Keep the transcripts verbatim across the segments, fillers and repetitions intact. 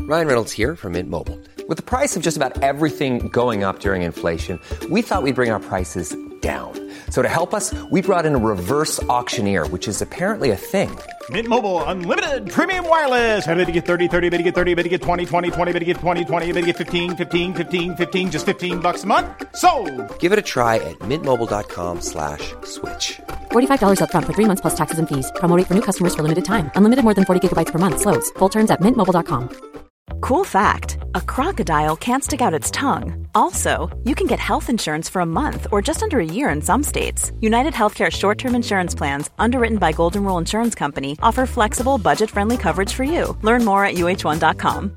Ryan Reynolds here from Mint Mobile. With the price of just about everything going up during inflation, we thought we'd bring our prices down. So to help us, we brought in a reverse auctioneer, which is apparently a thing. Mint Mobile Unlimited Premium Wireless. How to get thirty, thirty, how to get thirty, how to get twenty, twenty, twenty, how to get twenty, twenty, how to get fifteen, fifteen, fifteen, fifteen, just fifteen bucks a month? Sold! Give it a try at mintmobile.com slash switch. forty-five dollars up front for three months plus taxes and fees. Promo rate for new customers for limited time. Unlimited more than forty gigabytes per month. Slows full terms at mint mobile dot com. Cool fact, a crocodile can't stick out its tongue. Also, you can get health insurance for a month or just under a year in some states. United Healthcare short-term insurance plans, underwritten by Golden Rule Insurance Company, offer flexible, budget-friendly coverage for you. Learn more at U H one dot com.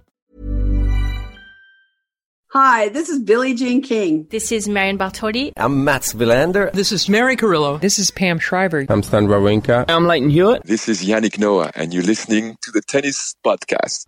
Hi, this is Billie Jean King. This is Marion Bartoli. I'm Mats Wilander. This is Mary Carrillo. This is Pam Shriver. I'm Stan Wawrinka. I'm Leighton Hewitt. This is Yannick Noah, and you're listening to the Tennis Podcast.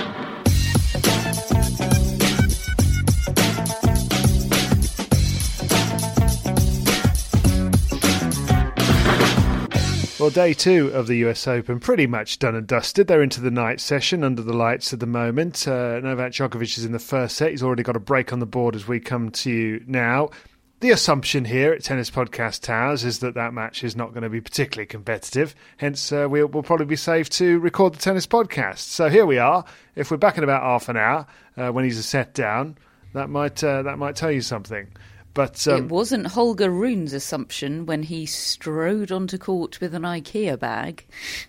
Well, day two of the U S Open pretty much done and dusted. They're into the night session under the lights at the moment. Uh, Novak Djokovic is in the first set. He's already got a break on the board as we come to you now. The assumption here at Tennis Podcast Towers is that that match is not going to be particularly competitive. Hence, uh, we'll, we'll probably be safe to record the Tennis Podcast. So here we are. If we're back in about half an hour, uh, when he's a set down, that might uh, that might tell you something. But um, it wasn't Holger Rune's assumption when he strode onto court with an IKEA bag.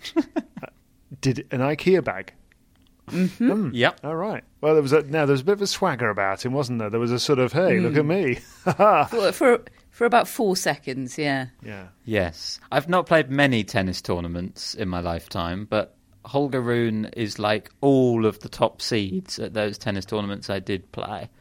Did an IKEA bag? Mm-hmm. Mm. Yep. All right. Well, there was a now there was a bit of a swagger about him, wasn't there? There was a sort of, hey, mm. look at me. for, for for about four seconds, yeah. Yeah. Yes. I've not played many tennis tournaments in my lifetime, but Holger Rune is like all of the top seeds at those tennis tournaments I did play.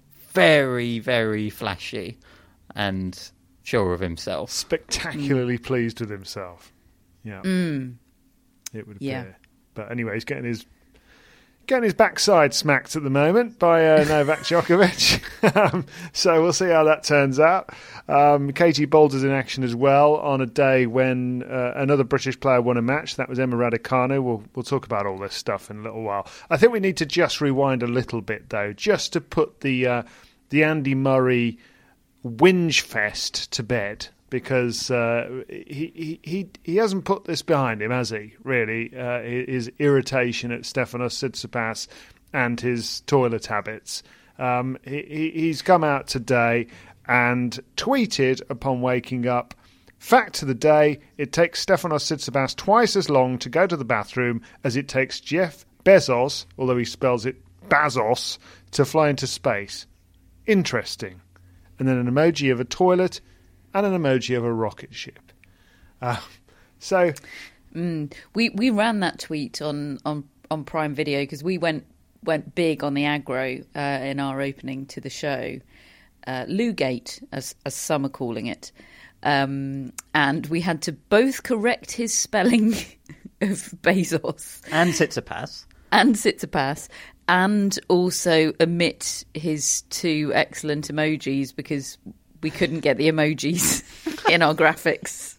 Very, very flashy and sure of himself. Spectacularly mm. pleased with himself. Yeah. Mm. It would yeah. appear. But anyway, he's getting his getting his backside smacked at the moment by uh, Novak Djokovic. um, so we'll see how that turns out. Um, Katie Boulder's in action as well on a day when uh, another British player won a match. That was Emma Raducanu. We'll, we'll talk about all this stuff in a little while. I think we need to just rewind a little bit, though, just to put the uh, the Andy Murray whinge fest to bed. Because uh, he, he he hasn't put this behind him, has he, really? Uh, his irritation at Stefanos Tsitsipas and his toilet habits. Um, he, he's come out today and tweeted upon waking up, fact of the day, it takes Stefanos Tsitsipas twice as long to go to the bathroom as it takes Jeff Bezos, although he spells it Bazos, to fly into space. Interesting. And then an emoji of a toilet and an emoji of a rocket ship. Uh, so, mm, we we ran that tweet on on, on Prime Video because we went went big on the aggro uh, in our opening to the show, uh, Lugate as as some are calling it, um, and we had to both correct his spelling of Bezos and Tsitsipas and Tsitsipas. And also omit his two excellent emojis because we couldn't get the emojis in our graphics.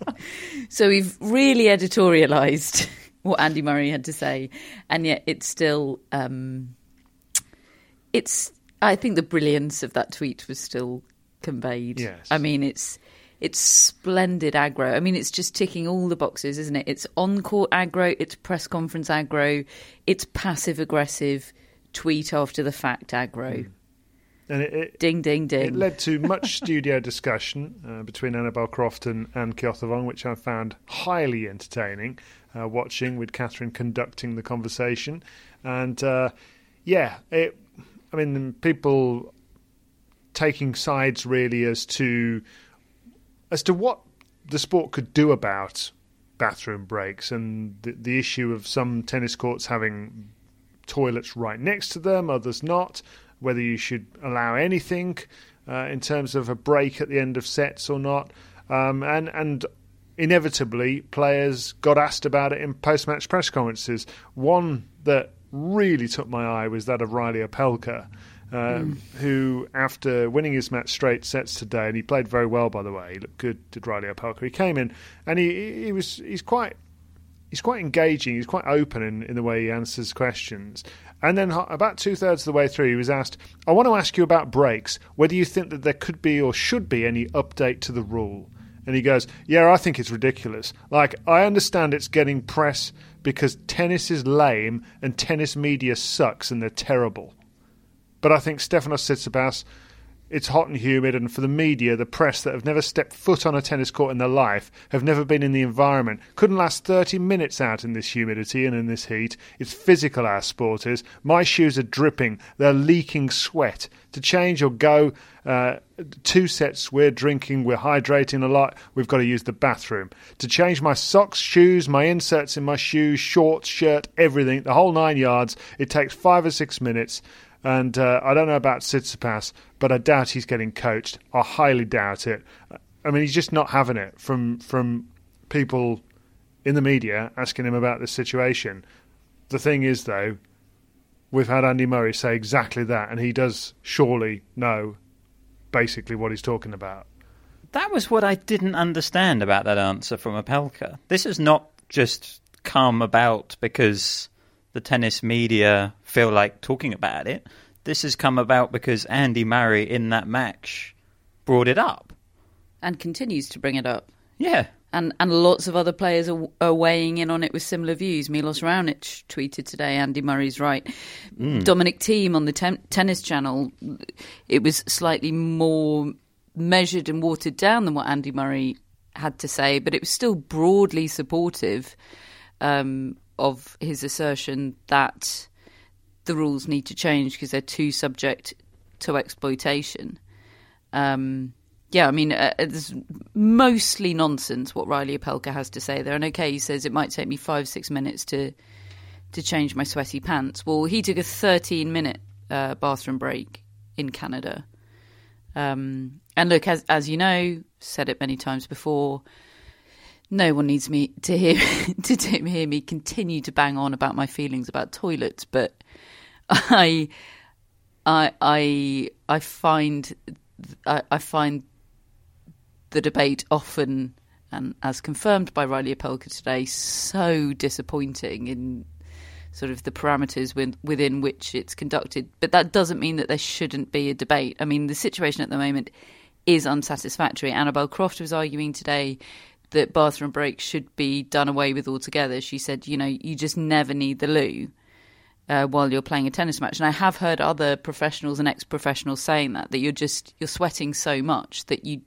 So we've really editorialised what Andy Murray had to say. And yet it's still... Um, it's. I think the brilliance of that tweet was still conveyed. Yes. I mean, it's it's splendid aggro. I mean, it's just ticking all the boxes, isn't it? It's on-court aggro, it's press conference aggro, it's passive-aggressive tweet after the fact aggro. Mm. And it, it, ding, ding, ding. It led to much studio discussion uh, between Annabelle Croft and Anne Kjotevong, which I found highly entertaining, uh, watching with Catherine conducting the conversation. And, uh, yeah, it, I mean, people taking sides really as to as to what the sport could do about bathroom breaks and the, the issue of some tennis courts having toilets right next to them, others not, whether you should allow anything uh, in terms of a break at the end of sets or not. Um, and, and inevitably, players got asked about it in post-match press conferences. One that really took my eye was that of Riley Opelka, um, mm. who, after winning his match straight sets today, and he played very well, by the way, he looked good, did Riley Opelka. He came in, and he he was he's quite... He's quite engaging, he's quite open in, in the way he answers questions. And then ho- about two-thirds of the way through, he was asked, I want to ask you about breaks, whether you think that there could be or should be any update to the rule. And he goes, yeah, I think it's ridiculous. Like, I understand it's getting press because tennis is lame and tennis media sucks and they're terrible. But I think Stefanos Tsitsipas, it's hot and humid, and for the media, the press that have never stepped foot on a tennis court in their life, have never been in the environment, couldn't last thirty minutes out in this humidity and in this heat. It's physical, our sport is. My shoes are dripping. They're leaking sweat. To change or go, uh, two sets, we're drinking, we're hydrating a lot, we've got to use the bathroom. To change my socks, shoes, my inserts in my shoes, shorts, shirt, everything, the whole nine yards, it takes five or six minutes. And uh, I don't know about Tsitsipas, but I doubt he's getting coached. I highly doubt it. I mean, he's just not having it from from people in the media asking him about this situation. The thing is, though, we've had Andy Murray say exactly that, and he does surely know basically what he's talking about. That was what I didn't understand about that answer from Opelka. This has not just come about because the tennis media feel like talking about it. This has come about because Andy Murray in that match brought it up. And continues to bring it up. Yeah. And and lots of other players are, are weighing in on it with similar views. Milos Raonic tweeted today, Andy Murray's right. Mm. Dominic Thiem on the ten- tennis channel, it was slightly more measured and watered down than what Andy Murray had to say, but it was still broadly supportive um of his assertion that the rules need to change because they're too subject to exploitation. Um, yeah, I mean, uh, it's mostly nonsense what Riley Opelka has to say there. And okay, he says it might take me five, six minutes to to change my sweaty pants. Well, he took a thirteen-minute uh, bathroom break in Canada. Um, and look, as as you know, said it many times before, no one needs me to hear to hear me continue to bang on about my feelings about toilets, but I, I, I, I find, I, I find the debate often, and as confirmed by Riley Opelka today, so disappointing in sort of the parameters with, within which it's conducted. But that doesn't mean that there shouldn't be a debate. I mean, the situation at the moment is unsatisfactory. Annabel Croft was arguing today that bathroom breaks should be done away with altogether. She said, you know, you just never need the loo uh, while you're playing a tennis match. And I have heard other professionals and ex-professionals saying that, that you're just, you're sweating so much that you,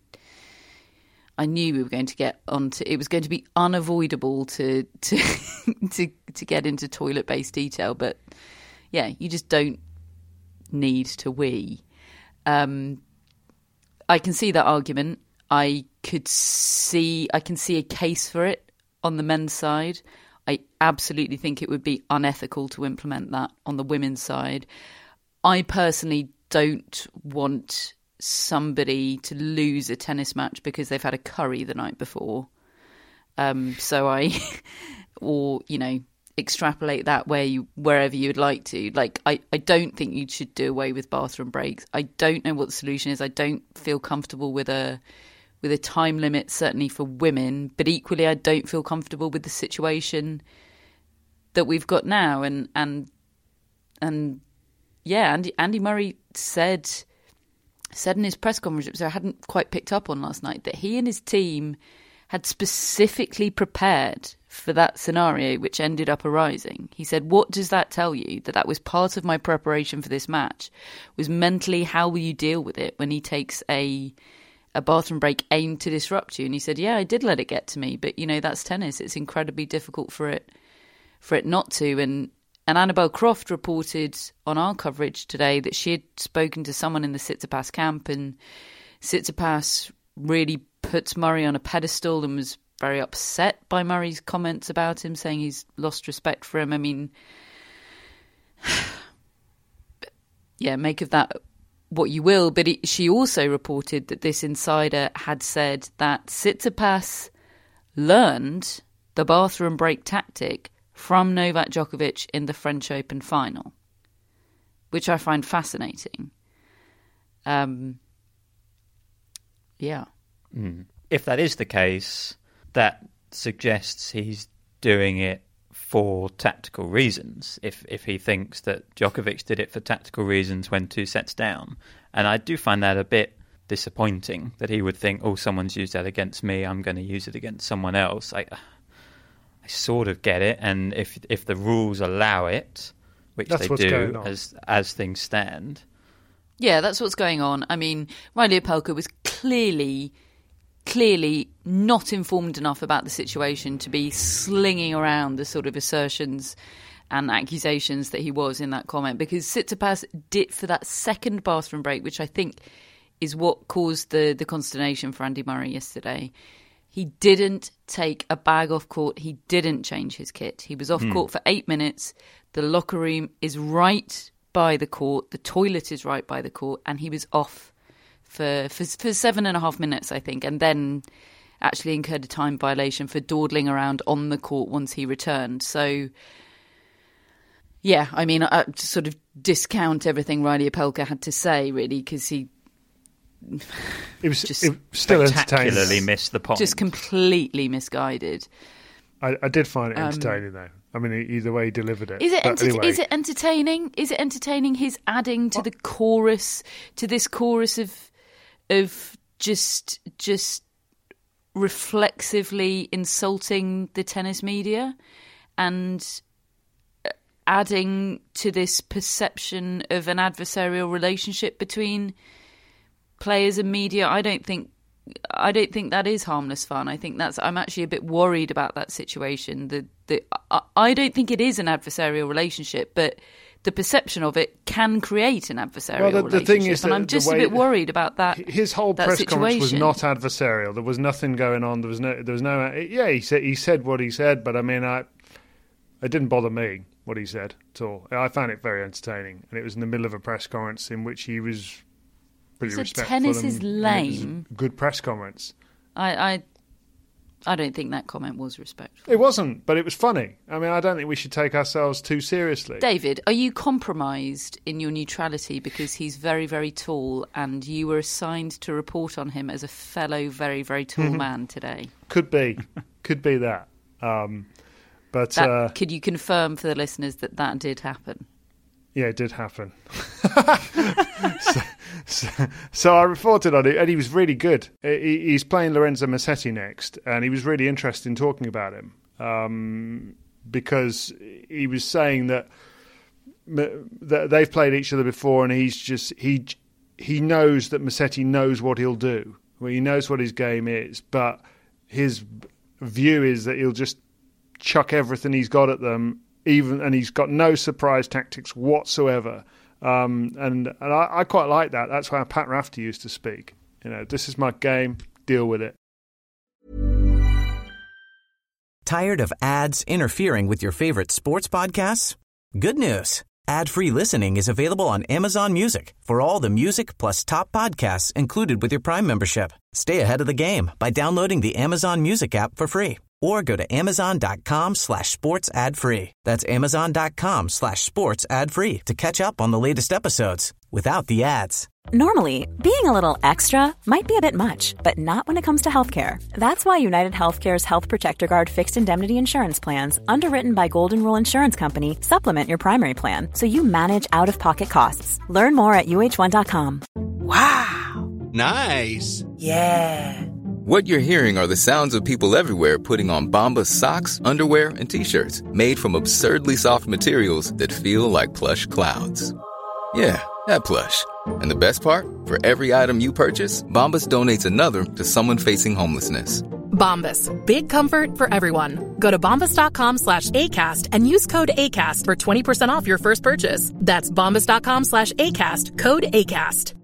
I knew we were going to get onto, it was going to be unavoidable to, to, to, to get into toilet-based detail. But yeah, you just don't need to wee. Um, I can see that argument. I could see, I can see a case for it on the men's side. I absolutely think it would be unethical to implement that on the women's side. I personally don't want somebody to lose a tennis match because they've had a curry the night before. Um, so I, or, you know, extrapolate that where you, wherever you would like to. Like, I, I don't think you should do away with bathroom breaks. I don't know what the solution is. I don't feel comfortable with a with a time limit, certainly for women, but equally I don't feel comfortable with the situation that we've got now. And and and yeah, Andy, Andy Murray said said in his press conference, which I hadn't quite picked up on last night, that he and his team had specifically prepared for that scenario which ended up arising. He said, what does that tell you? That that was part of my preparation for this match, was mentally how will you deal with it when he takes a a bathroom break aimed to disrupt you? And he said, yeah, I did let it get to me, but you know, that's tennis. It's incredibly difficult for it for it not to. And and Annabel Croft reported on our coverage today that she had spoken to someone in the Tsitsipas camp, and Tsitsipas really puts Murray on a pedestal and was very upset by Murray's comments about him, saying he's lost respect for him. I mean, yeah, make of that what you will, but it, she also reported that this insider had said that Tsitsipas learned the bathroom break tactic from Novak Djokovic in the French Open final, which I find fascinating. Um, yeah. Mm. If that is the case, that suggests he's doing it for tactical reasons, if if he thinks that Djokovic did it for tactical reasons when two sets down. And I do find that a bit disappointing, that he would think, oh, someone's used that against me, I'm going to use it against someone else. I, I sort of get it, and if if the rules allow it, which That's they do as as things stand. Yeah, that's what's going on. I mean, Riley Opelka was clearly, clearly not informed enough about the situation to be slinging around the sort of assertions and accusations that he was in that comment, because Tsitsipas did, for that second bathroom break, which I think is what caused the, the consternation for Andy Murray yesterday. He didn't take a bag off court. He didn't change his kit. He was off mm. court for eight minutes. The locker room is right by the court. The toilet is right by the court. And he was off for, for, for seven and a half minutes, I think, and then actually incurred a time violation for dawdling around on the court once he returned. So, yeah, I mean, I just sort of discount everything Riley Opelka had to say, really, because he... It was just it was still spectacularly entertaining. missed the point. Just completely misguided. I, I did find it Um, entertaining, though. I mean, either way he delivered it. Is it But enter- anyway, is it entertaining? Is it entertaining his adding to the chorus, to this chorus of of just just reflexively insulting the tennis media and adding to this perception of an adversarial relationship between players and media? I don't think I don't think that is harmless fun. I think that's I'm actually a bit worried about that situation. The the I, I don't think it is an adversarial relationship, but the perception of it can create an adversarial well, the, the relationship. thing is and that I'm just the a way bit worried about that. His whole that press situation. conference was not adversarial. There was nothing going on. There was no. There was no. Yeah, he said he said what he said, but I mean, I it didn't bother me what he said at all. I found it very entertaining, and it was in the middle of a press conference in which he was pretty So respectful. tennis and, is and it was lame. a good press conference. I, I I don't think that comment was respectful. It wasn't, but it was funny. I mean, I don't think we should take ourselves too seriously. David, are you compromised in your neutrality because he's very, very tall and you were assigned to report on him as a fellow very, very tall man today? Could be. Could be that. Um, but That, uh, could you confirm for the listeners that that did happen? yeah, it did happen. so, so, so I reported on it, and he was really good. He, he's playing Lorenzo Musetti next, and he was really interested in talking about him um, because he was saying that, that they've played each other before, and he's just he he knows that Musetti knows what he'll do. Well, he knows what his game is, but his view is that he'll just chuck everything he's got at them, even, and he's got no surprise tactics whatsoever. Um, and and I, I quite like that. That's how Pat Rafter used to speak. You know, this is my game, deal with it. Tired of ads interfering with your favorite sports podcasts? Good news. Ad-free listening is available on Amazon Music for all the music plus top podcasts included with your Prime membership. Stay ahead of the game by downloading the Amazon Music app for free or go to amazon.com slash sports ad free. That's amazon.com slash sports ad free to catch up on the latest episodes without the ads. Normally, being a little extra might be a bit much, but not when it comes to healthcare. That's why United Healthcare's Health Protector Guard fixed indemnity insurance plans, underwritten by Golden Rule Insurance Company, supplement your primary plan so you manage out-of-pocket costs. Learn more at U H one dot com. Wow. Nice. Yeah. What you're hearing are the sounds of people everywhere putting on Bombas socks, underwear, and T-shirts made from absurdly soft materials that feel like plush clouds. Yeah, that plush. And the best part? For every item you purchase, Bombas donates another to someone facing homelessness. Bombas. Big comfort for everyone. Go to bombas.com slash ACAST and use code ACAST for twenty percent off your first purchase. That's bombas.com slash ACAST. Code ACAST.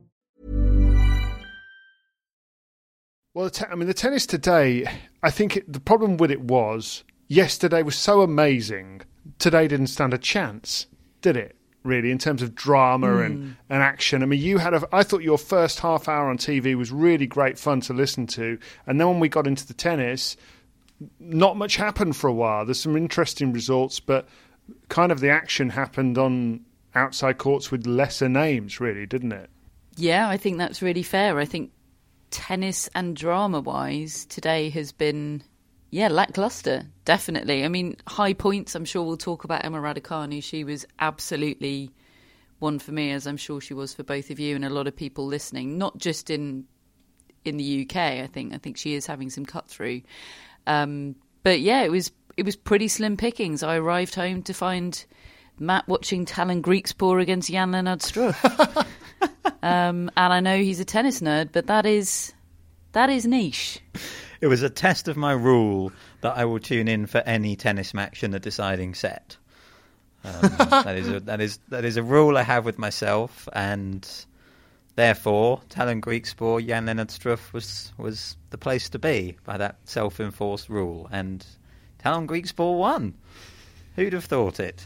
Well, the te- I mean, the tennis today, I think it, the problem with it was yesterday was so amazing. Today didn't stand a chance, did it? Really, in terms of drama mm. and, and action. I mean, you had a, I thought your first half hour on T V was really great fun to listen to. And then when we got into the tennis, not much happened for a while. There's some interesting results, but kind of the action happened on outside courts with lesser names, really, didn't it? Yeah, I think that's really fair. I think tennis and drama-wise, today has been Yeah, lackluster, definitely. I mean, high points, I'm sure we'll talk about Emma Raducanu. She was absolutely one for me, as I'm sure she was for both of you and a lot of people listening, not just in in the U K, I think. I think she is having some cut-through. Um, but yeah, it was it was pretty slim pickings. I arrived home to find Matt watching Talon Griekspoor against Jan-Lennard Struff. um, and I know he's a tennis nerd, but that is that is niche. It was a test of my rule that I will tune in for any tennis match in the deciding set. Um, that is a, that is that is a rule I have with myself, and therefore, Talon Griekspoor, Jan-Lennard Struff was was the place to be by that self-enforced rule, and Talon Griekspoor won. Who'd have thought it?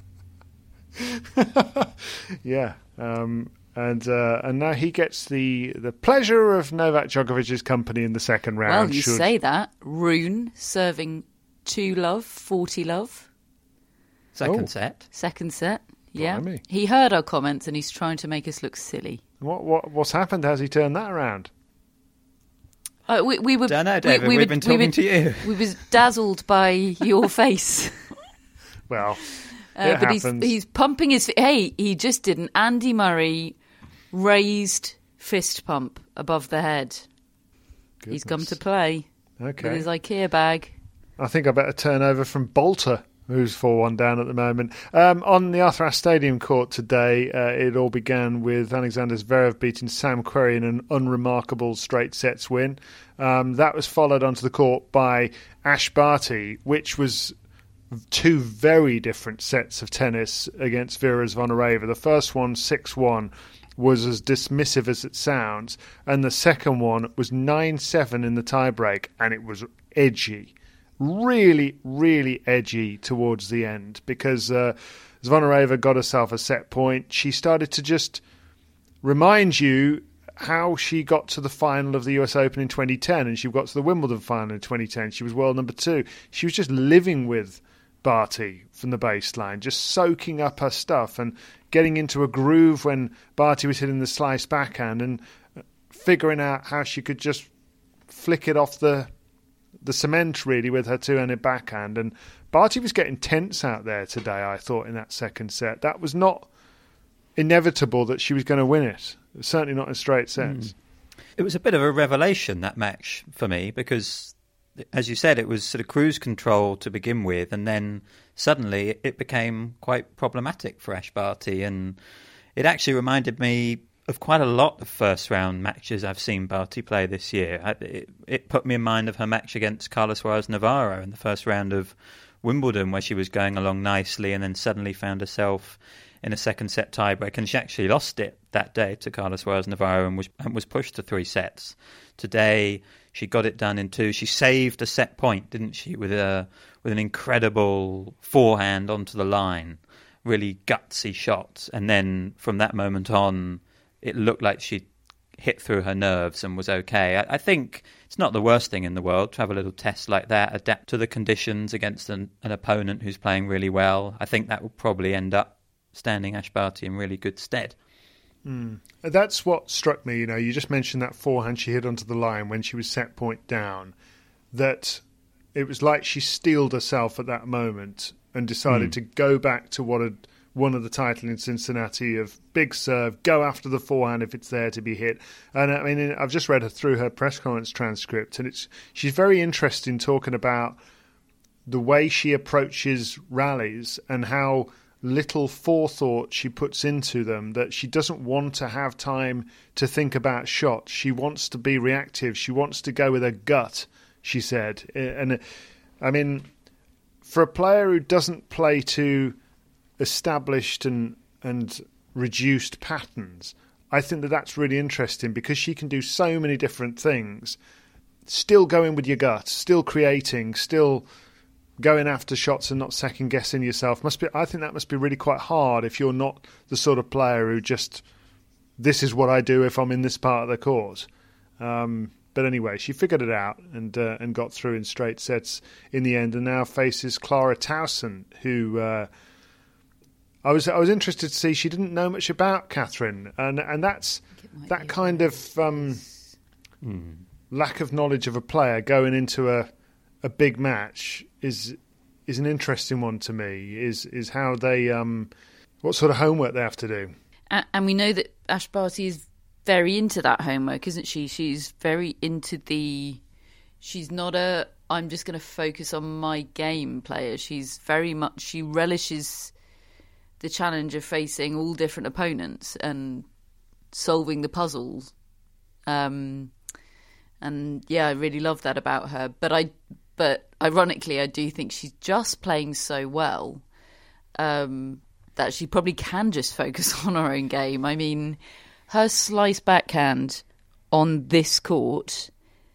yeah. Um... And uh, and now he gets the, the pleasure of Novak Djokovic's company in the second round. Well, you should... say that. Rune serving two love, forty love. Second oh. set. Second set, yeah. Blimey. He heard our comments and he's trying to make us look silly. What what What's happened? Has he turned that around? Uh, we, we were, Don't know, David. We, we We've were, been talking we were, to you. We was dazzled by your face. Well, uh, it but he's, happens. he's pumping his... Hey, he just did an Andy Murray... raised fist pump above the head. Goodness. He's come to play okay. with his IKEA bag. I think I better turn over from Bolter, who's four one down at the moment. Um, on the Arthur Ashe Stadium court today, uh, it all began with Alexander Zverev beating Sam Querrey in an unremarkable straight sets win. Um, that was followed onto the court by Ash Barty, which was two very different sets of tennis against Vera Zvonareva. The first one, six one, was as dismissive as it sounds, and the second one was nine seven in the tiebreak, and it was edgy. Really, really edgy towards the end, because uh, Zvonareva got herself a set point. She started to just remind you how she got to the final of the U S Open in twenty ten, and she got to the Wimbledon final in twenty ten. She was world number two. She was just living with Barty from the baseline, just soaking up her stuff and getting into a groove when Barty was hitting the slice backhand and figuring out how she could just flick it off the the cement, really, with her two-handed backhand. And Barty was getting tense out there today, I thought, in that second set. That was not inevitable that she was going to win it. It was certainly not in straight sets. Mm. It was a bit of a revelation, that match, for me, because, as you said, it was sort of cruise control to begin with, and then suddenly it became quite problematic for Ash Barty, and it actually reminded me of quite a lot of first-round matches I've seen Barty play this year. It, it put me in mind of her match against Carlos Suarez Navarro in the first round of Wimbledon, where she was going along nicely and then suddenly found herself in a second-set tiebreak, and she actually lost it that day to Carlos Suarez Navarro and was, and was pushed to three sets. Today, she got it done in two. She saved a set point, didn't she, with a with an incredible forehand onto the line, really gutsy shot. And then from that moment on, it looked like she hit through her nerves and was okay. I, I think it's not the worst thing in the world to have a little test like that, adapt to the conditions against an, an opponent who's playing really well. I think that will probably end up standing Ash Barty in really good stead. Mm. That's what struck me. You know, you just mentioned that forehand she hit onto the line when she was set point down, that it was like she steeled herself at that moment and decided mm. to go back to what had won of the title in Cincinnati, of big serve, go after the forehand if it's there to be hit. And I mean, I've just read her through her press conference transcript, and it's she's very interesting talking about the way she approaches rallies and how little forethought she puts into them, that she doesn't want to have time to think about shots. She wants to be reactive. She wants to go with her gut, she said. And I mean, for a player who doesn't play to established and and reduced patterns, I think that that's really interesting, because she can do so many different things, still going with your gut, still creating, still going after shots and not second guessing yourself. Must be I think that must be really quite hard if you're not the sort of player who just, this is what I do if I'm in this part of the court. Um, but anyway, she figured it out and uh, and got through in straight sets in the end, and now faces Clara Towson, who uh, I was I was interested to see. She didn't know much about Catherine, and and that's that kind of um, mm. lack of knowledge of a player going into a a big match is is an interesting one to me. Is is how they um, what sort of homework they have to do. And we know that Ash Barty is very into that homework, isn't she? She's very into the. She's not a. I'm just going to focus on my game player. She's very much. She relishes the challenge of facing all different opponents and solving the puzzles. Um, and yeah, I really love that about her. But I, but ironically, I do think she's just playing so well um, that she probably can just focus on her own game. I mean, her slice backhand on this court,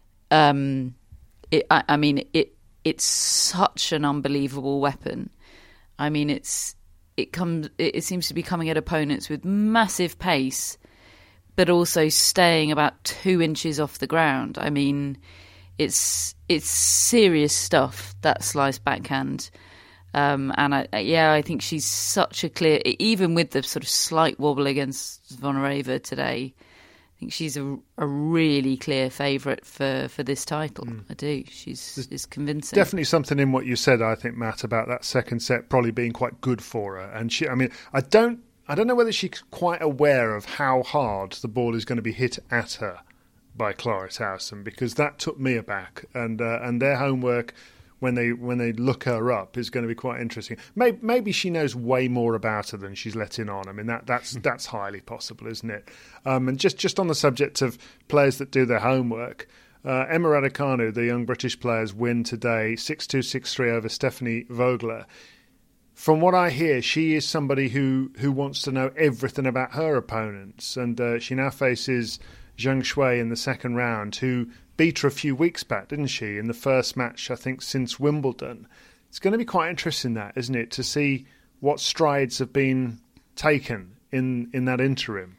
um, it, I, I mean, it it's such an unbelievable weapon. I mean, it's it comes it, it seems to be coming at opponents with massive pace, but also staying about two inches off the ground. I mean, it's it's serious stuff, that slice backhand. Um, and I, yeah, I think she's such a clear, even with the sort of slight wobble against Zvonareva today, I think she's a, a really clear favourite for, for this title. Mm. I do. She's is convincing. Definitely something in what you said, I think, Matt, about that second set probably being quite good for her. And she, I mean, I don't, I don't know whether she's quite aware of how hard the ball is going to be hit at her by Clara Towson, because that took me aback. And uh, and their homework, when they when they look her up, is going to be quite interesting. Maybe, maybe she knows way more about her than she's letting on. I mean, that that's that's highly possible, isn't it? Um, and just, just on the subject of players that do their homework, uh, Emma Raducanu, the young British player's win today, six two, six three over Stephanie Vogler. From what I hear, she is somebody who, who wants to know everything about her opponents. And uh, she now faces Zheng Shui in the second round, who beat her a few weeks back, didn't she, in the first match, I think, since Wimbledon. It's going to be quite interesting, that, isn't it, to see what strides have been taken in, in that interim.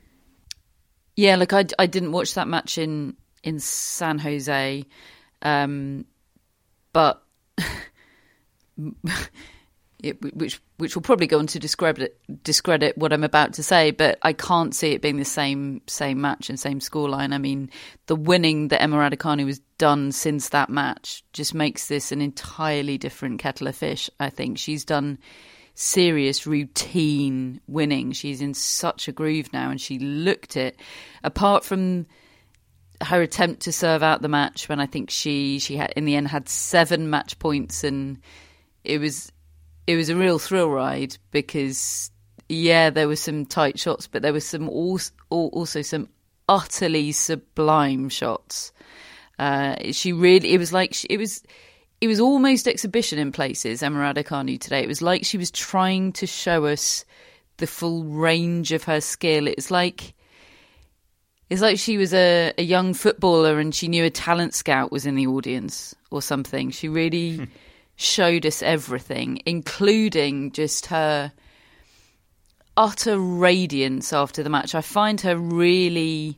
Yeah, look, I, I didn't watch that match in, in San Jose, um, but... It, which which will probably go on to discredit discredit what I'm about to say, but I can't see it being the same same match and same scoreline. I mean, the winning that Emma Raducanu has done since that match just makes this an entirely different kettle of fish. I think she's done serious routine winning. She's in such a groove now, and she looked it. Apart from her attempt to serve out the match, when I think she she had in the end had seven match points, and it was. It was a real thrill ride because, yeah, there were some tight shots, but there was some also, also some utterly sublime shots. Uh, she really, it was like she, it was, it was almost exhibition in places. Emma Raducanu today, it was like she was trying to show us the full range of her skill. It's like, it's like she was a, a young footballer and she knew a talent scout was in the audience or something. She really. Showed us everything, including just her utter radiance after the match. I find her really,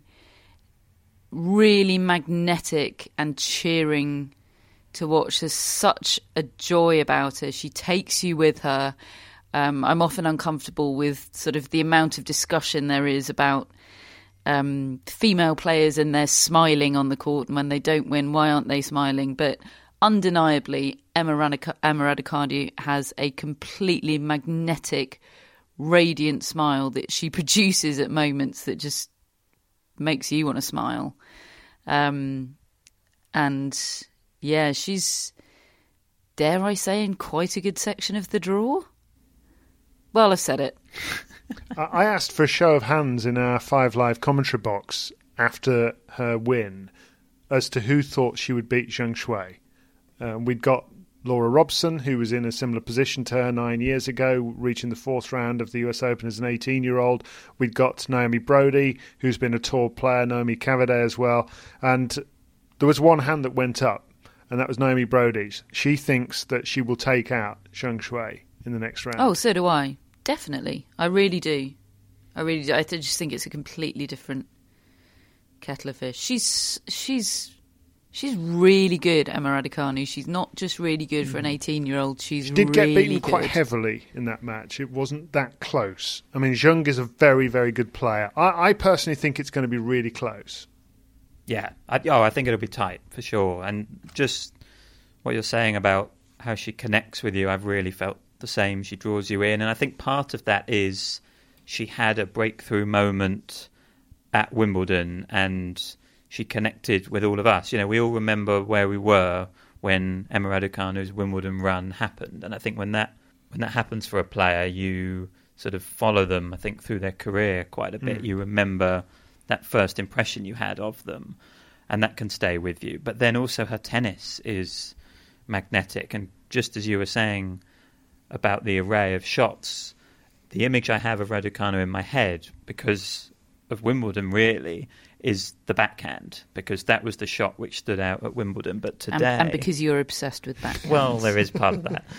really magnetic and cheering to watch. There's such a joy about her. She takes you with her. Um, I'm often uncomfortable with sort of the amount of discussion there is about um, female players and they're smiling on the court, and when they don't win, why aren't they smiling? But undeniably, Emma Raducanu has a completely magnetic, radiant smile that she produces at moments that just makes you want to smile. Um, and yeah, she's, dare I say, in quite a good section of the draw. Well, I've said it. I asked for a show of hands in our Five Live commentary box after her win as to who thought she would beat Zheng Shui. Um, we'd got Laura Robson, who was in a similar position to her nine years ago, reaching the fourth round of the U S Open as an eighteen-year-old. We'd got Naomi Brody, who's been a tour player, Naomi Cavaday as well. And there was one hand that went up, and that was Naomi Brody's. She thinks that she will take out Zheng Shui in the next round. Oh, so do I. Definitely. I really do. I really do. I just think it's a completely different kettle of fish. She's... she's She's really good, Emma Raducanu. She's not just really good for an eighteen-year-old. She's she did really get beaten good. Quite heavily in that match. It wasn't that close. I mean, Zheng is a very, very good player. I, I personally think it's going to be really close. Yeah. I, oh, I think it'll be tight, for sure. And just what you're saying about how she connects with you, I've really felt the same. She draws you in. And I think part of that is she had a breakthrough moment at Wimbledon and she connected with all of us. You know, we all remember where we were when Emma Raducanu's Wimbledon run happened. And I think when that when that happens for a player, you sort of follow them, I think, through their career quite a bit. Mm. You remember that first impression you had of them, and that can stay with you. But then also her tennis is magnetic. And just as you were saying about the array of shots, the image I have of Raducanu in my head, because of Wimbledon really, is the backhand, because that was the shot which stood out at Wimbledon. But today... And, and because you're obsessed with backhands. Well, there is part of that.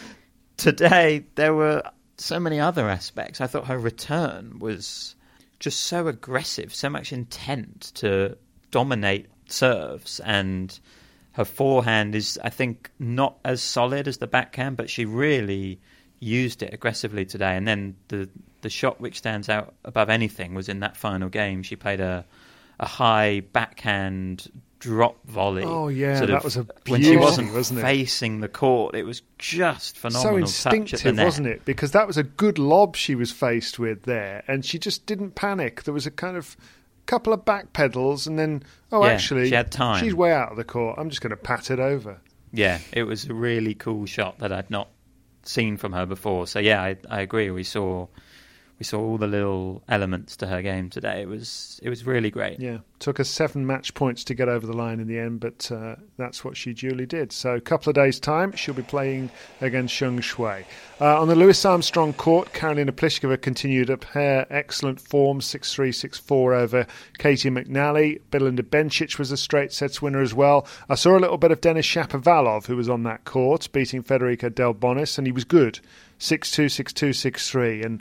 Today, there were so many other aspects. I thought her return was just so aggressive, so much intent to dominate serves, and her forehand is, I think, not as solid as the backhand, but she really used it aggressively today. And then the the shot which stands out above anything was in that final game. She played a a high backhand drop volley. Oh yeah, sort that of, was a when she wasn't, wasn't it? facing the court. It was just phenomenal. So touch instinctive, at the net. wasn't it? Because that was a good lob she was faced with there, and she just didn't panic. There was a kind of couple of back pedals, and then oh, Yeah, actually, she had time. She's way out of the court. I'm just going to pat it over. Yeah, it was a really cool shot that I'd not seen from her before. So yeah, I, I agree. We saw we saw all the little elements to her game today. It was it was really great. Yeah, took us seven match points to get over the line in the end, but uh, that's what she duly did. So a couple of days' time, she'll be playing against Zheng Shui. Uh, on the Louis Armstrong court, Karolina Pliskova continued up her excellent form, six three, six four over Katie McNally. Belinda Bencic was a straight sets winner as well. I saw a little bit of Denis Shapovalov, who was on that court, beating Federico Del Bonis, and he was good, six two, six two, six three, and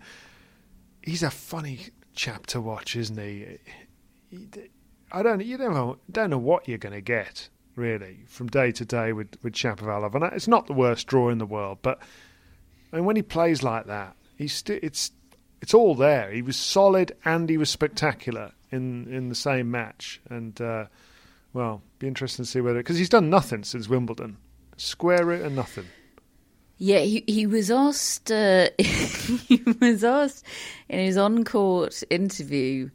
he's a funny chap to watch, isn't he? he I don't, you don't know, don't know what you're going to get really from day to day with with Shapovalov, and it's not the worst draw in the world. But I mean, when he plays like that, he's st- it's it's all there. He was solid and he was spectacular in in the same match, and uh, well, be interesting to see whether, because he's done nothing since Wimbledon, square root and nothing. Yeah, he he was asked. Uh, he was asked in his on-court interview,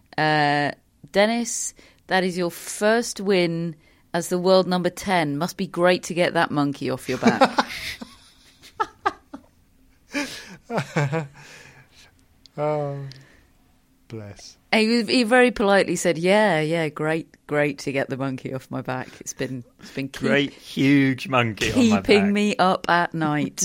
uh, Dennis, that is your first win as the world number ten. Must be great to get that monkey off your back. Oh, bless. And he, was, he very politely said, "Yeah, yeah, great, great to get the monkey off my back. It's been, it's been keep, Great, huge monkey on my back. keeping me up at night."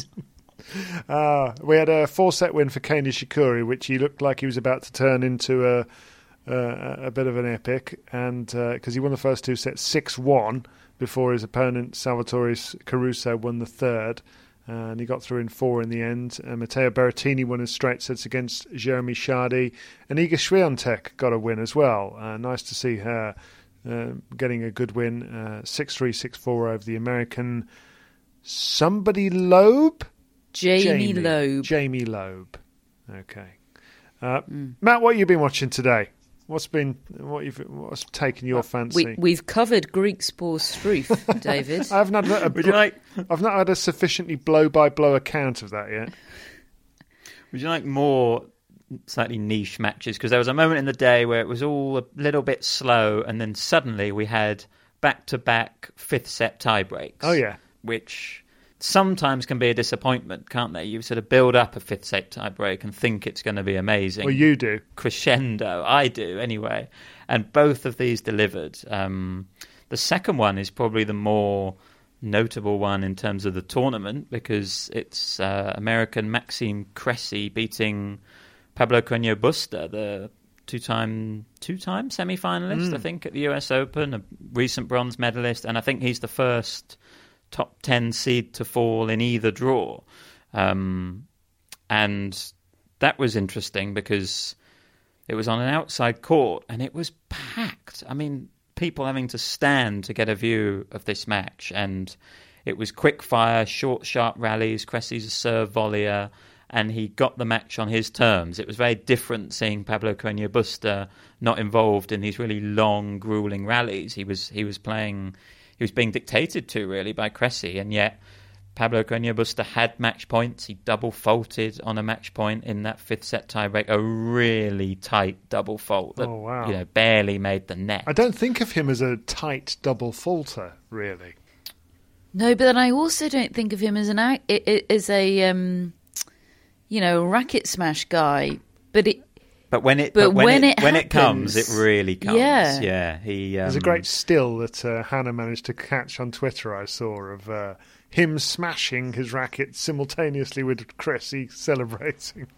Uh, we had a four-set win for Kei Nishikori, which he looked like he was about to turn into a a, a bit of an epic, and because uh, he won the first two sets six one before his opponent Salvatore Caruso won the third. Uh, and he got through in four in the end. Uh, Matteo Berrettini won in straight sets against Jeremy Chardy. And Iga Swiatek got a win as well. Uh, nice to see her uh, getting a good win. Uh, six three, six four over the American somebody Loeb? Jamie, Jamie Loeb. Jamie Loeb. Okay. Uh, mm. Matt, what have you been watching today? What's been what you've what's taken your fancy? We, we've covered Greek Spore Struth, David. I haven't had a, a Would you like? I've not had a sufficiently blow by blow account of that yet. Would you like more slightly niche matches? Because there was a moment in the day where it was all a little bit slow, and then suddenly we had back to back fifth set tie breaks. Oh yeah, which sometimes can be a disappointment, can't they? You sort of build up a fifth set tie break and think it's going to be amazing. Well, you do. Crescendo. I do, anyway. And both of these delivered. Um, the second one is probably the more notable one in terms of the tournament, because it's uh, American Maxime Cressy beating Pablo Carreño Busta, the two-time two-time semi-finalist, mm. I think, at the U S Open, a recent bronze medalist, and I think he's the first top ten seed to fall in either draw. Um, and that was interesting because it was on an outside court and it was packed. I mean, people having to stand to get a view of this match. And it was quick fire, short, sharp rallies. Cressy's a serve volleyer, and he got the match on his terms. It was very different seeing Pablo Carreño Busta not involved in these really long, grueling rallies. He was he was playing he was being dictated to really by Cressy, and yet Pablo Carreño Busta had match points. He double faulted on a match point in that fifth set tiebreak, a really tight double fault that oh, wow. you know barely made the net. I don't think of him as a tight double faulter, really. No, but then I also don't think of him as an as a um, you know racket smash guy. But it. But when it, but but when, when it, it when happens, it comes, it really comes. Yeah, yeah. He um, there's a great still that uh, Hannah managed to catch on Twitter. I saw of uh, him smashing his racket simultaneously with Cressy celebrating.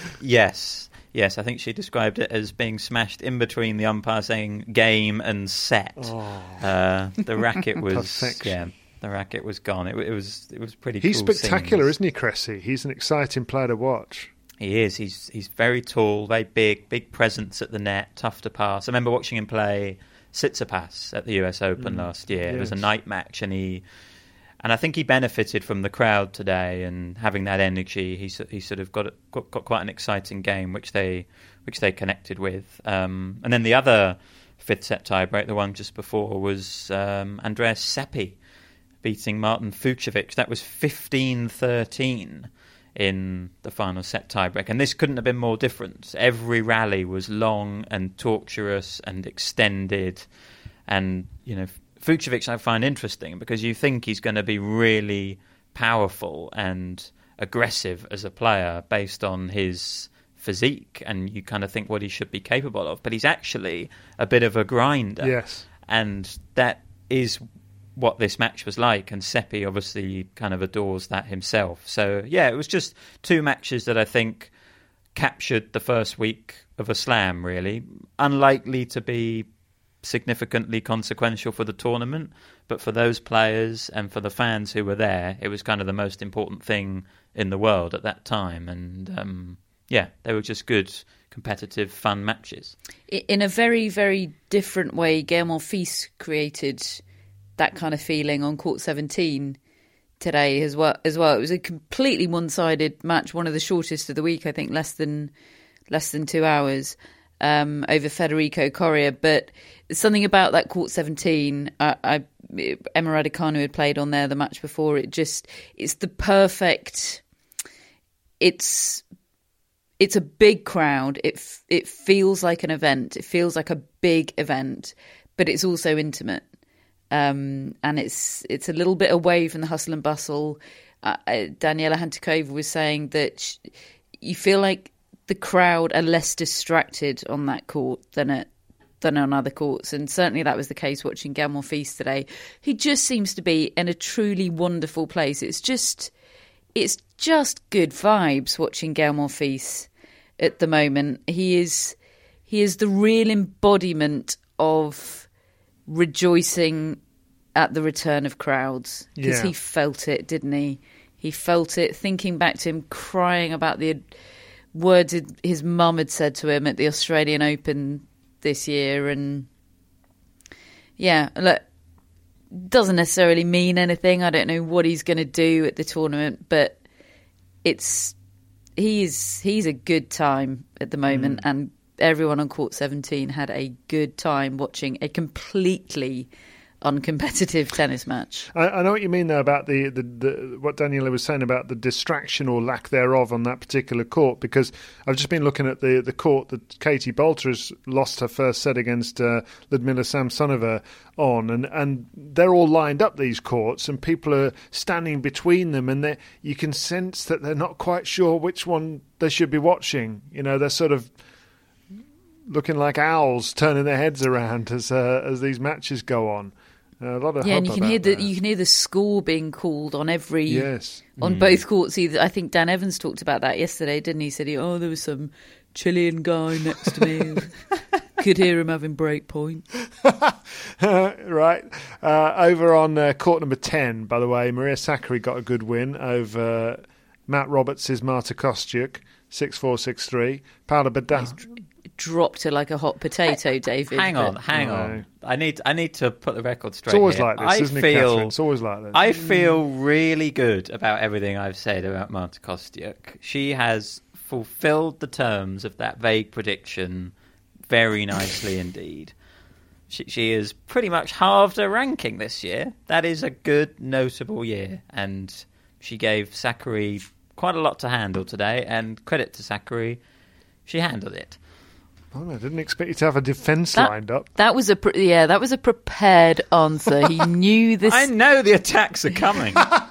Yes, yes. I think she described it as being smashed in between the umpire saying game and set. Oh. Uh, the racket was Perfection. yeah. The racket was gone. It, it was it was pretty. He's cool spectacular, scenes. isn't he, Cressy? He's an exciting player to watch. He is. He's he's very tall, very big, big presence at the net, tough to pass. I remember watching him play Tsitsipas at the U S Open mm. last year. Yes. It was a night match, and he and I think he benefited from the crowd today and having that energy. He he sort of got got, got quite an exciting game, which they which they connected with. Um, and then the other fifth set tiebreak, the one just before, was um, Andreas Seppi beating Martin Fucsovics. That was fifteen thirteen. In the final set tiebreak, and this couldn't have been more different. Every rally was long and torturous and extended, and you know Fucsovics I find interesting because you think he's going to be really powerful and aggressive as a player based on his physique, and you kind of think what he should be capable of, but he's actually a bit of a grinder. Yes, and that is what this match was like, and Seppi obviously kind of adores that himself. So yeah, it was just two matches that I think captured the first week of a slam, really. Unlikely to be significantly consequential for the tournament, but for those players and for the fans who were there, it was kind of the most important thing in the world at that time. And um, yeah, they were just good, competitive, fun matches. In a very, very different way, Gael Monfils created that kind of feeling on court seventeen today as well. As well, it was a completely one-sided match, one of the shortest of the week. I think less than less than two hours um, over Federico Coria. But something about that court seventeen. I, I, Emma Raducanu had played on there the match before. It just it's the perfect. It's it's a big crowd. It it feels like an event. It feels like a big event, but it's also intimate. Um, and it's it's a little bit away from the hustle and bustle. Uh, Daniela Hantuchova was saying that she, you feel like the crowd are less distracted on that court than at than on other courts, and certainly that was the case watching Gael Monfils today. He just seems to be in a truly wonderful place. It's just it's just good vibes watching Gael Monfils at the moment. He is he is the real embodiment of rejoicing at the return of crowds, because yeah. he felt it, didn't he? He felt it, thinking back to him crying about the words his mum had said to him at the Australian Open this year. And yeah, look, doesn't necessarily mean anything. I don't know what he's going to do at the tournament, but it's he's he's a good time at the moment, mm. and everyone on court seventeen had a good time watching a completely uncompetitive tennis match. I, I know what you mean, though, about the, the, the what Daniela was saying about the distraction or lack thereof on that particular court, because I've just been looking at the, the court that Katie Boulter has lost her first set against uh, Ludmila Samsonova on, and, and they're all lined up, these courts, and people are standing between them, and you can sense that they're not quite sure which one they should be watching. You know, they're sort of looking like owls, turning their heads around as uh, as these matches go on. Uh, a lot of yeah, and you can hear the that. you can hear the score being called on every yes on mm. both courts. Either I think Dan Evans talked about that yesterday, didn't he? Said he, oh, there was some Chilean guy next to me. Could hear him having break point. Right. Uh, over on uh, court number ten, by the way, Maria Sakkari got a good win over Matt Roberts' Marta Kostyuk, six four, six three. Paula Badal dropped her like a hot potato, David. Hang on, but... hang no. on. I need I need to put the record straight. It's always here. like this, I isn't feel, it, Catherine? It's always like this. I feel really good about everything I've said about Marta Kostyuk. She has fulfilled the terms of that vague prediction very nicely indeed. she, she has pretty much halved her ranking this year. That is a good, notable year. And she gave Sakkari quite a lot to handle today, and credit to Sakkari, she handled it. Oh, I didn't expect you to have a defence That- lined up. That was a pre- yeah, that was a prepared answer. He knew this. I know the attacks are coming. I'm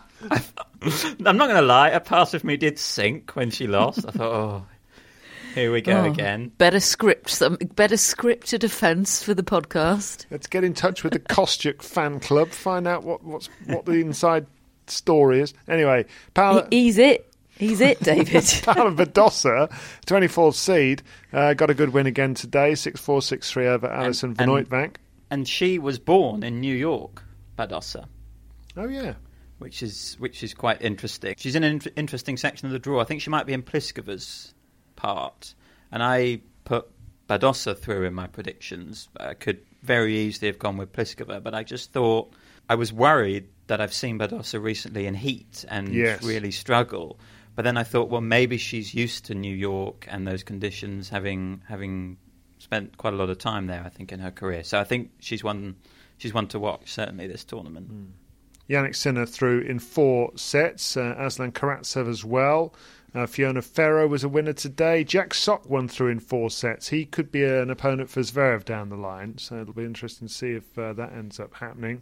not going to lie, a part of me did sink when she lost. I thought, oh, here we go Oh, again. Better script some. Better script a defence for the podcast. Let's get in touch with the Kostyuk fan club, find out what what's what the inside story is. Anyway, Paola, He, he's it. He's it, David. Paola Badosa, twenty-fourth seed, uh, got a good win again today, six four, six three over Alison Van and- Uytvanck. And she was born in New York, Badosa. Oh, yeah. Which is which is quite interesting. She's in an in- interesting section of the draw. I think she might be in Pliskova's part. And I put Badosa through in my predictions. I could very easily have gone with Pliskova, but I just thought, I was worried that I've seen Badosa recently in heat and Yes. really struggle. But then I thought, well, maybe she's used to New York and those conditions, having having spent quite a lot of time there, I think, in her career. So I think she's one she's one to watch, certainly, this tournament. Mm. Yannick Sinner through in four sets. Uh, Aslan Karatsev as well. Uh, Fiona Ferro was a winner today. Jack Sock won through in four sets. He could be an opponent for Zverev down the line, so it'll be interesting to see if uh, that ends up happening.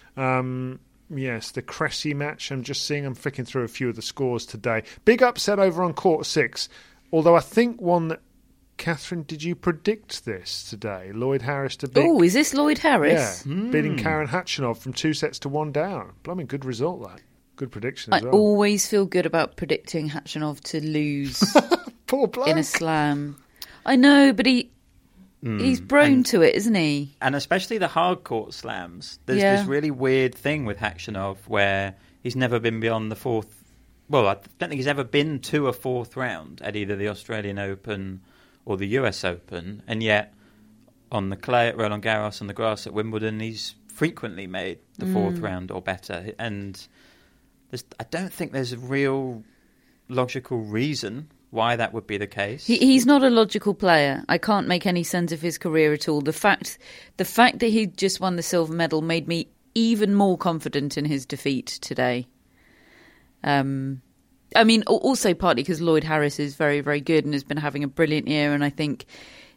Um, yes, the Cressy match. I'm just seeing, I'm flicking through a few of the scores today. Big upset over on court six, although I think one that, Catherine, did you predict this today? Lloyd Harris to beat... Oh, is this Lloyd Harris? Yeah, beating Karen Khachanov from two sets to one down. Blooming good result, that. Good prediction I as well. always feel good about predicting Khachanov to lose Poor bloke. in a slam. I know, but he Mm. he's prone And- to it, isn't he? And especially the hard court slams. There's Yeah. this really weird thing with Khachanov where he's never been beyond the fourth... Well, I don't think he's ever been to a fourth round at either the Australian Open or the U S Open, and yet on the clay at Roland Garros and the grass at Wimbledon, he's frequently made the fourth Mm. round or better. And there's, I don't think there's a real logical reason why that would be the case. He, he's not a logical player. I can't make any sense of his career at all. The fact, the fact that he just won the silver medal made me even more confident in his defeat today. Um, I mean, al- also partly because Lloyd Harris is very, very good and has been having a brilliant year, and I think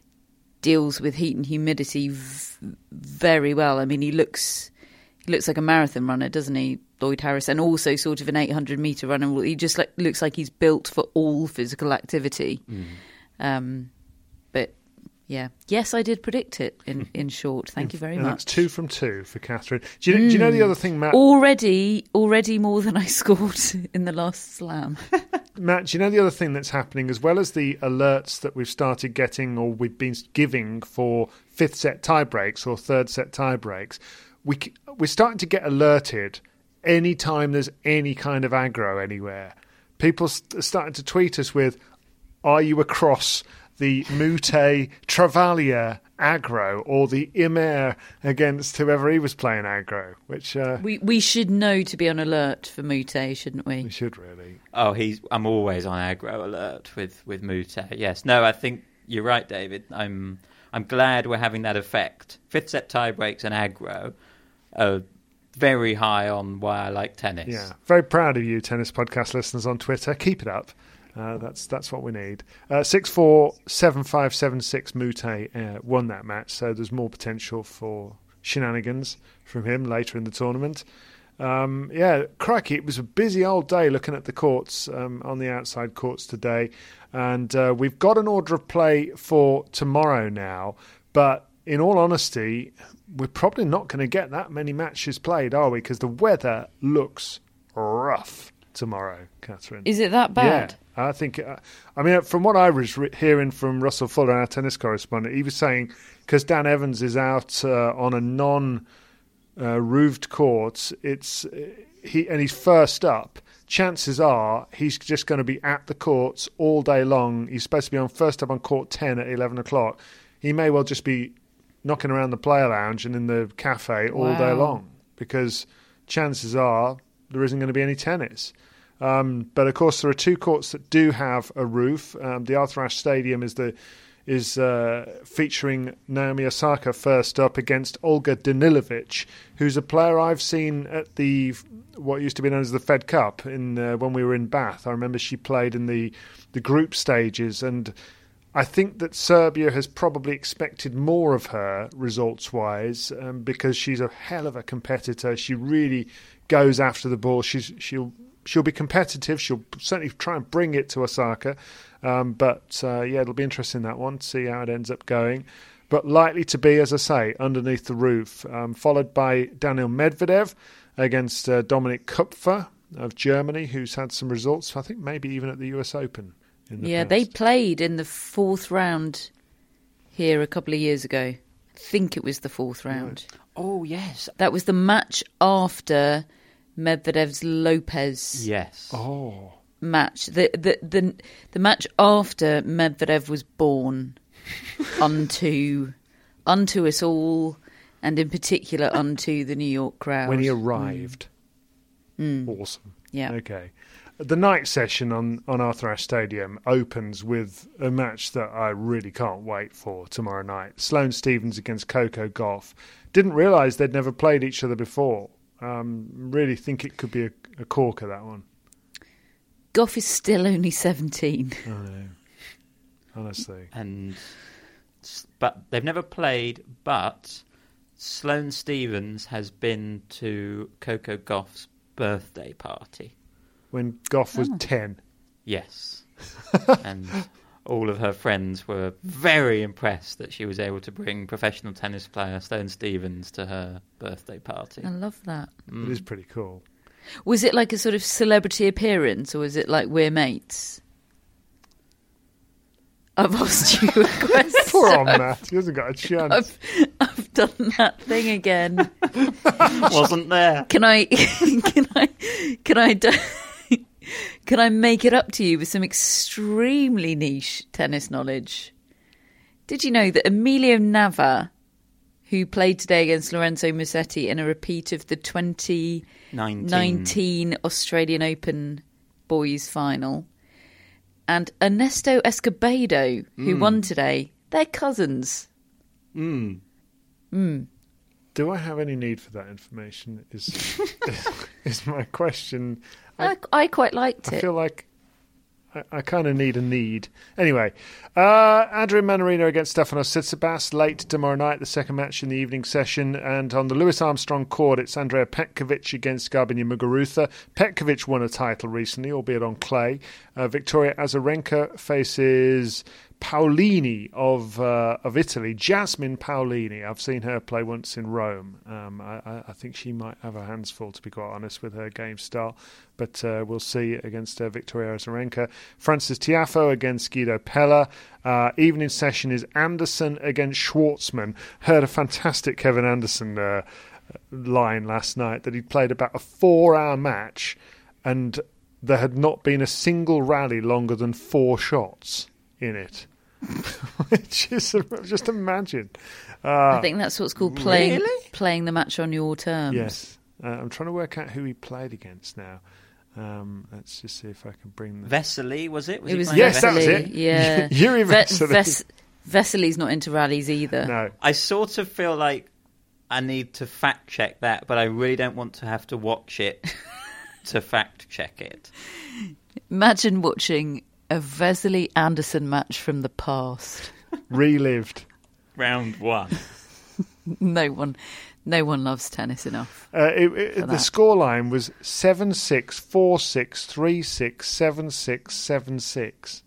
deals with heat and humidity v- very well. I mean, he looks he looks like a marathon runner, doesn't he, Lloyd Harris? And also sort of an eight hundred metre runner. He just like, looks like he's built for all physical activity. Mm. Um, but yeah, yes, I did predict it. In in short, thank you very and much. that's two from two for Catherine. Do you, do you know the Mm. other thing, Matt? Already, already more than I scored in the last slam. Matt, do you know the other thing that's happening, as well as the alerts that we've started getting or we've been giving for fifth set tie breaks or third set tie breaks? We, c- we're starting to get alerted any time there's any kind of aggro anywhere. People st- are starting to tweet us with, are you across the Mute Travaglia aggro or the Imer against whoever he was playing aggro, which... Uh, We we should know to be on alert for Mute, shouldn't we? we should really. Oh, he's. I'm always on aggro alert with with Mute. Yes, no, I think you're right, David. I'm. I'm glad we're having that effect. Fifth set tie breaks and aggro are very high on why I like tennis. Yeah, very proud of you, tennis podcast listeners on Twitter. Keep it up. Uh, that's that's what we need. Uh, six four seven five seven six Mute uh, won that match, so there's more potential for shenanigans from him later in the tournament. Um, yeah, crikey, it was a busy old day looking at the courts um, on the outside courts today, and uh, we've got an order of play for tomorrow now. But in all honesty, we're probably not going to get that many matches played, are we? Because the weather looks rough tomorrow, Catherine. Is it that bad? Yeah, I think. Uh, I mean, from what I was re- hearing from Russell Fuller, our tennis correspondent, he was saying because Dan Evans is out uh, on a non-roofed uh, court, it's uh, he and he's first up. Chances are he's just going to be at the courts all day long. He's supposed to be on first up on court ten at eleven o'clock. He may well just be knocking around the player lounge and in the cafe all Wow. day long because chances are there isn't going to be any tennis. Um, but of course, there are two courts that do have a roof. Um, the Arthur Ashe Stadium is the is uh, featuring Naomi Osaka first up against Olga Danilovic, who's a player I've seen at the what used to be known as the Fed Cup in uh, when we were in Bath. I remember she played in the, the group stages, and I think that Serbia has probably expected more of her results-wise um, because she's a hell of a competitor. She really goes after the ball. She's she'll she'll be competitive. She'll certainly try and bring it to Osaka. Um, but, uh, yeah, it'll be interesting, that one, to see how it ends up going. But likely to be, as I say, underneath the roof. Um, followed by Daniil Medvedev against uh, Dominik Kupfer of Germany, who's had some results, I think maybe even at the U S Open. In the yeah, past. They played in the fourth round here a couple of years ago. I think it was the fourth round. Right. Oh, yes. That was the match after Medvedev's Lopez. Yes. Oh. Match the, the the the match after Medvedev was born unto unto us all, and in particular unto the New York crowd when he arrived. Mm. Awesome. Yeah. Okay. The night session on, on Arthur Ashe Stadium opens with a match that I really can't wait for tomorrow night. Sloane Stephens against Coco Gauff. Didn't realise they'd never played each other before. Um, really think it could be a, a corker, that one. Gauff is still only seventeen. I know. Honestly. And but they've never played, but Sloane Stephens has been to Coco Gauff's birthday party. When Gauff was Oh. ten. Yes. And all of her friends were very impressed that she was able to bring professional tennis player Sloane Stephens to her birthday party. I love that. Mm. It is pretty cool. Was it like a sort of celebrity appearance, or was it like we're mates? I've asked you a question. Poor old Matt. He hasn't got a chance. I've, I've done that thing again. Wasn't there? Can I? Can I? Can I? Do, can I make it up to you with some extremely niche tennis knowledge? Did you know that Emilio Nava, who played today against Lorenzo Musetti in a repeat of the twenty nineteen Australian Open boys final, and Ernesto Escobedo, who Mm. won today, they're cousins. Mm. Mm. Do I have any need for that information? Is is, is my question. I, I quite liked I it. feel like I, I kind of need a need. Anyway, uh, Adrian Manarino against Stefanos Tsitsipas late tomorrow night, the second match in the evening session. And on the Louis Armstrong court, it's Andrea Petkovic against Garbine Muguruza. Petkovic won a title recently, albeit on clay. Uh, Victoria Azarenka faces Paolini of uh, of Italy, Jasmine Paolini. I've seen her play once in Rome. Um, I, I think she might have her hands full, to be quite honest, with her game style. But uh, we'll see against uh, Victoria Azarenka. Francis Tiafoe against Guido Pella. Uh, evening session is Anderson against Schwartzman. Heard a fantastic Kevin Anderson uh, line last night that he'd played about a four-hour match and there had not been a single rally longer than four shots in it. Which is, just imagine. Uh, I think that's what's called playing Really? playing the match on your terms. Yes. Uh, I'm trying to work out who he played against now. Um, let's just see if I can bring the... Vesely, was it? Was It he was playing Yes, that was Vesely, it. Yeah. Yuri Ve- Vesely. Ves- Vesely's not into rallies either. No. I sort of feel like I need to fact check that, but I really don't want to have to watch it to fact check it. Imagine watching a Vesely Anderson match from the past. Relived. Round one. No one, no one loves tennis enough. Uh, it, it, For the that. scoreline was seven six, four six, three six, seven six, seven six.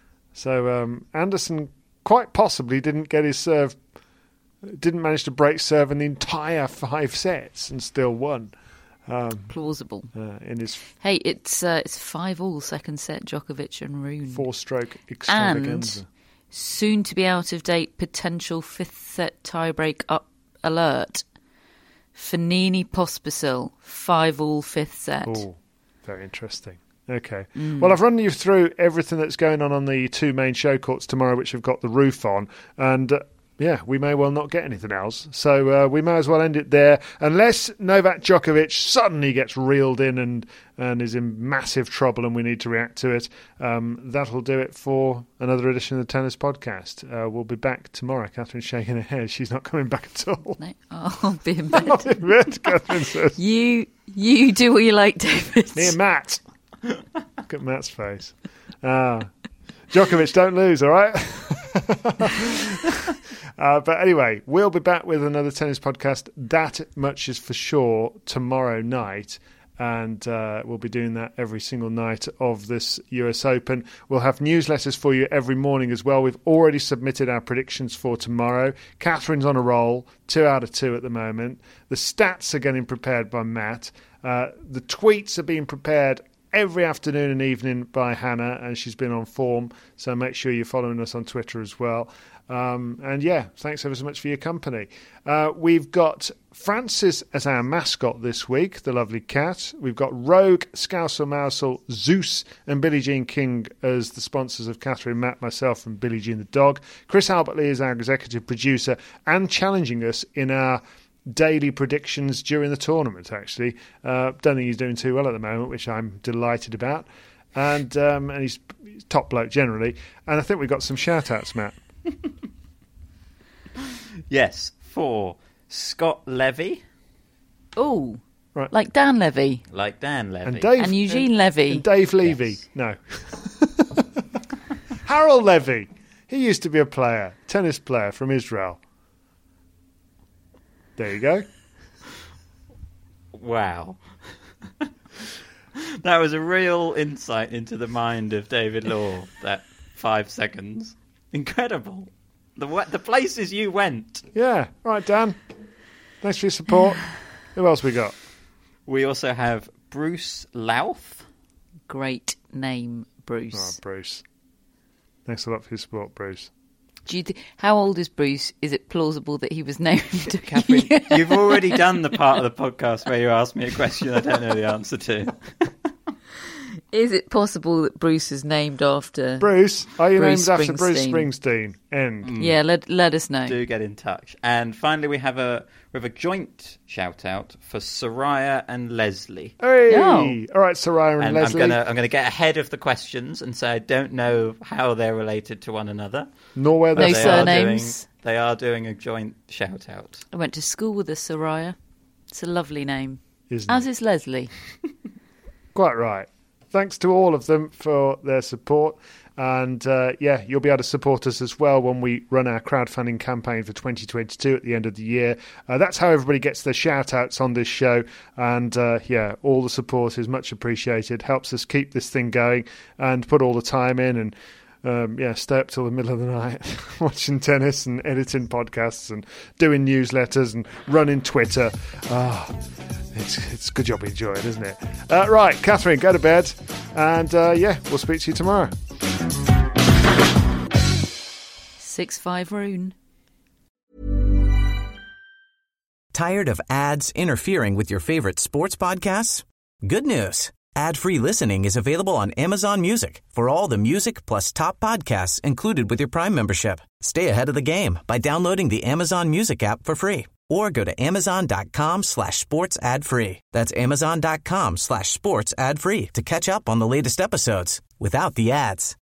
So um, Anderson quite possibly didn't get his serve, didn't manage to break serve in the entire five sets and still won. Um, Plausible. uh, in his Hey, it's uh, it's five all second set. Djokovic and Rune. four-stroke extravaganza. And soon to be out of date potential fifth set tiebreak up alert. Fanini Pospisil five all fifth set. Oh, very interesting. Okay. Mm. Well, I've run you through everything that's going on on the two main show courts tomorrow, which have got the roof on. And uh, yeah, we may well not get anything else. So uh, we may as well end it there, unless Novak Djokovic suddenly gets reeled in and, and is in massive trouble and we need to react to it. Um, that'll do it for another edition of the Tennis Podcast. Uh, we'll be back tomorrow. Catherine's shaking her head. She's not coming back at all. No, I'll be in bed. Not in bed, Catherine says. You, you do what you like, David. Me and Matt. Look at Matt's face. Ah, Djokovic, don't lose, all right? uh, but anyway, we'll be back with another tennis podcast. That much is for sure tomorrow night. And uh, we'll be doing that every single night of this U S Open. We'll have newsletters for you every morning as well. We've already submitted our predictions for tomorrow. Catherine's on a roll, two out of two at the moment. The stats are getting prepared by Matt. Uh, the tweets are being prepared every afternoon and evening by Hannah, and she's been on form, so make sure you're following us on Twitter as well. Um, and yeah, thanks ever so much for your company. Uh, we've got Francis as our mascot this week, the lovely cat. We've got Rogue, Scousel Mousel, Zeus and Billie Jean King as the sponsors of Catherine, Matt, myself and Billie Jean the dog. Chris Albertley is our executive producer and challenging us in our daily predictions during the tournament, actually. Uh, don't think he's doing too well at the moment, which I'm delighted about. And um, and he's, he's top bloke generally. And I think we've got some shout-outs, Matt. Yes, for Scott Levy. Oh, right. Like Dan Levy. Like Dan Levy. And, Dave, and Eugene and, Levy. And Dave Levy. Yes. No. Harold Levy. He used to be a player, tennis player from Israel. There you go. Wow. That was a real insight into the mind of David Law, that five seconds. Incredible. The the places you went. Yeah. Right, Dan. Thanks for your support. Who else we got? We also have Bruce Louth. Great name, Bruce. Oh, Bruce. Thanks a lot for your support, Bruce. Do you th- how old is Bruce? Is it plausible that he was named? Catherine, you've already done the part of the podcast where you asked me a question I don't know the answer to. Is it possible that Bruce is named after Bruce? Are you Bruce named after Bruce Springsteen? Springsteen? End. Mm. Yeah, let let us know. Do get in touch. And finally, we have a we have a joint shout out for Soraya and Leslie. Hey, oh. All right, Soraya and, and Leslie. I'm gonna I'm gonna get ahead of the questions and say I don't know how they're related to one another. Nor where no they surnames. Are doing, they are doing a joint shout out. I went to school with a Soraya. It's a lovely name, Isn't as it? is Leslie. Quite right. Thanks to all of them for their support. And uh, yeah, you'll be able to support us as well when we run our crowdfunding campaign for twenty twenty-two at the end of the year. Uh, that's how everybody gets their shout outs on this show. And uh, yeah, all the support is much appreciated. Helps us keep this thing going and put all the time in and Um, yeah, stay up till the middle of the night watching tennis and editing podcasts and doing newsletters and running Twitter. Ah, oh, it's it's a good job we enjoy it, isn't it? Uh, right, Catherine, go to bed. And uh, yeah, we'll speak to you tomorrow. Six five Rune. Tired of ads interfering with your favorite sports podcasts? Good news. Ad-free listening is available on Amazon Music for all the music plus top podcasts included with your Prime membership. Stay ahead of the game by downloading the Amazon Music app for free or go to amazon.com slash sports ad free. That's amazon.com slash sports ad free to catch up on the latest episodes without the ads.